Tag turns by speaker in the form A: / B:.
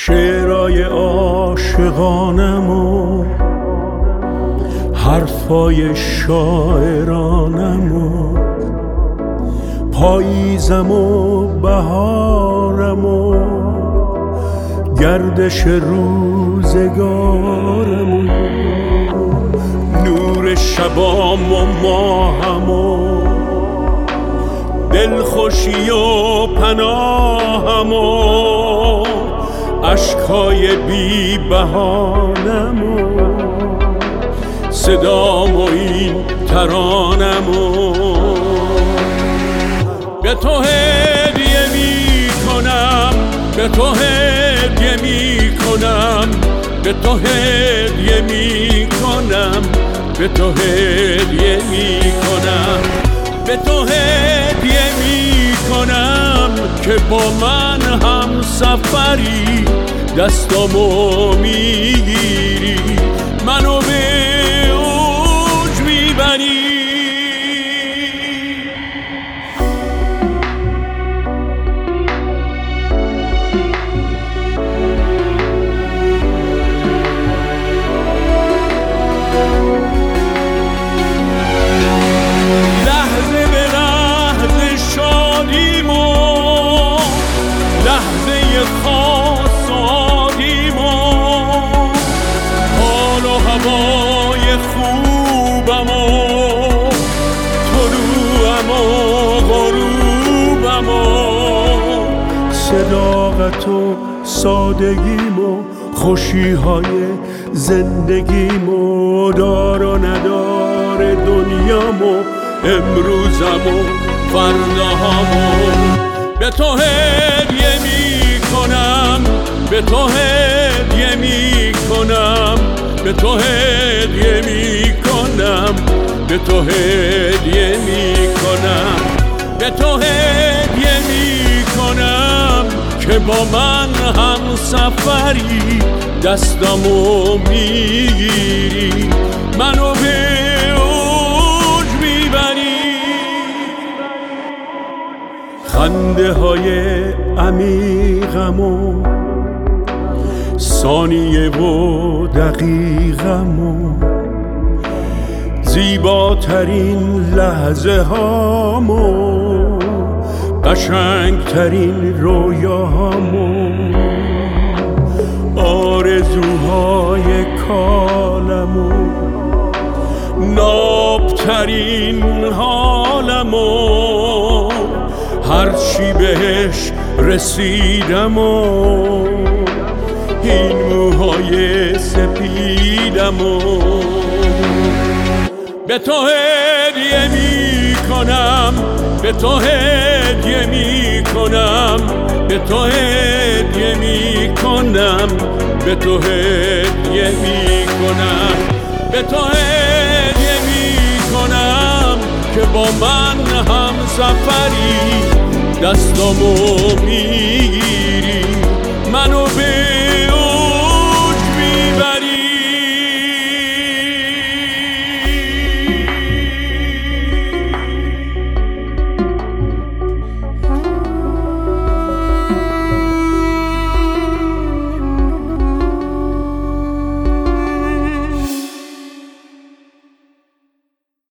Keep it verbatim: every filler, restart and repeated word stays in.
A: شعرهای عاشقانم و حرفای شاعرانم و پاییزم و بهارم و گردش روزگارم و نور شبام و ماهم و دلخوشی و پناهم و عشقای بی بهانم و صدام و این ترانم و به تو هدیه می کنم، به تو هدیه می کنم، به تو هدیه می کنم، به تو هدیه می کنم، به تو هدیه می کنم که با من هم سفری دستامو میگیری منو به اوج میبری. لحظه به لحظه شادیم و لحظه خاص و عادیم و حال و هوای خوبم و طلوعم و غروبم و صداقت و سادگیم و خوشیهای زندگیم و دار و ندار دنیام و امروزم و فرداهم و به تو هدیه می کنم، به تو هدیه می کنم، به تو هدیه می کنم، به تو هدیه می کنم، به تو هدیه می کنم که با من هم سفری دستامو میگیری منو به اوج میبری. خنده های عمیقم و ثانیه و دقیقم و زیباترین لحظه هام و قشنگترین رویاهام و آرزوهای کالم و نابترین حالم و هرچی بهش رسیدم و این موهای سپیدم و به تو هدیه می کنم، به تو هدیه می کنم، به تو هدیه می کنم، به تو هدیه می کنم، به تو هدیه می کنم که با من هم سفری دستامو میگیری منو به